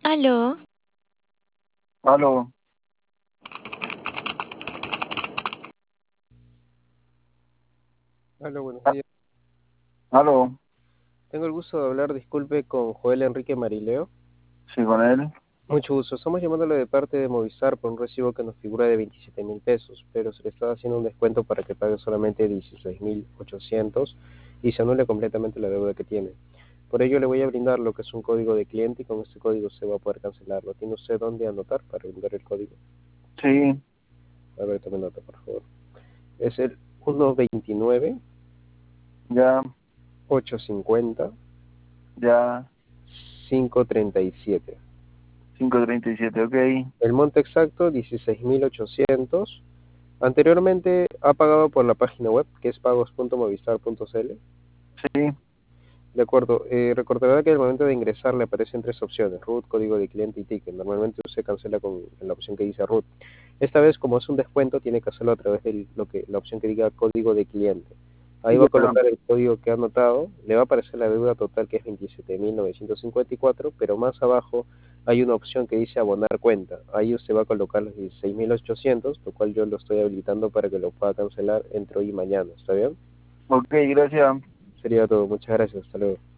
Aló, Aló, Hola, buenos a- días. aló, Tengo el gusto de hablar, disculpe, con Joel Enrique Marileo. sí, con él. Mucho gusto. Estamos llamándole de parte de Movistar por un recibo que nos figura de 27.000 pesos, pero se le está haciendo un descuento para que pague solamente 16.800 y se anule completamente la deuda que tiene. Por ello le voy a brindar lo que es un código de cliente y con este código se va a poder cancelarlo. ¿Tiene usted dónde anotar para brindar el código? Sí, A ver, tome nota, por favor. Es el 129 ya, 850 ya, 537. 5:37, ok. El monto exacto, 16.800. Anteriormente ha pagado por la página web, que es pagos.movistar.cl. Sí, De acuerdo, recordará que al momento de ingresar le aparecen tres opciones: root, código de cliente y ticket. Normalmente usted cancela con la opción que dice root. Esta vez, como es un descuento, tiene que hacerlo a través de la opción que diga código de cliente. Ahí va a ya, colocar el código que ha anotado, le va a aparecer la deuda total, que es 27.954, pero más abajo hay una opción que dice abonar cuenta. Ahí usted va a colocar los 16.800, lo cual yo lo estoy habilitando para que lo pueda cancelar entre hoy y mañana. ¿Está bien? ok, gracias. Sería todo. Muchas gracias. Hasta luego.